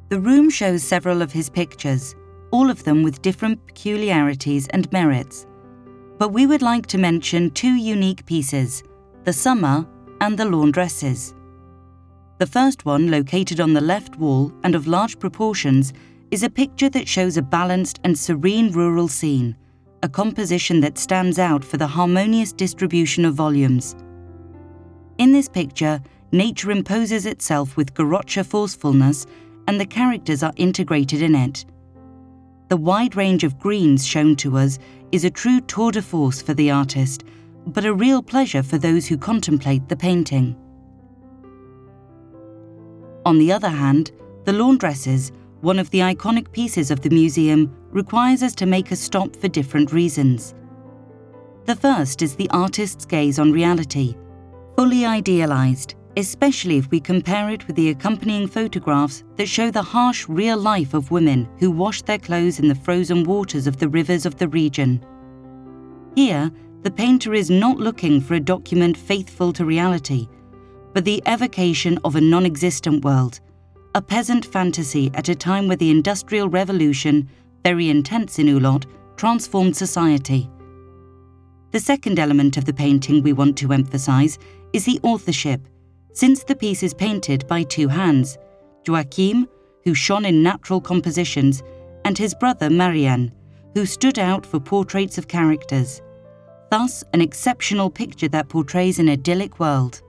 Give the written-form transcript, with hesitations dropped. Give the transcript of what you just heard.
The room shows several of his pictures, all of them with different peculiarities and merits. But we would like to mention two unique pieces, the Summer and the Laundresses. The first one, located on the left wall and of large proportions, is a picture that shows a balanced and serene rural scene, a composition that stands out for the harmonious distribution of volumes. In this picture, nature imposes itself with garrocha forcefulness, and the characters are integrated in it. The wide range of greens shown to us is a true tour de force for the artist, but a real pleasure for those who contemplate the painting. On the other hand, the Laundresses, one of the iconic pieces of the museum, requires us to make a stop for different reasons. The first is the artist's gaze on reality, fully idealized, especially if we compare it with the accompanying photographs that show the harsh real life of women who wash their clothes in the frozen waters of the rivers of the region. Here, the painter is not looking for a document faithful to reality, but the evocation of a non-existent world, a peasant fantasy at a time where the Industrial Revolution, very intense in Hulot, transformed society. The second element of the painting we want to emphasize is the authorship, since the piece is painted by two hands, Joachim, who shone in natural compositions, and his brother Marianne, who stood out for portraits of characters. Thus, an exceptional picture that portrays an idyllic world.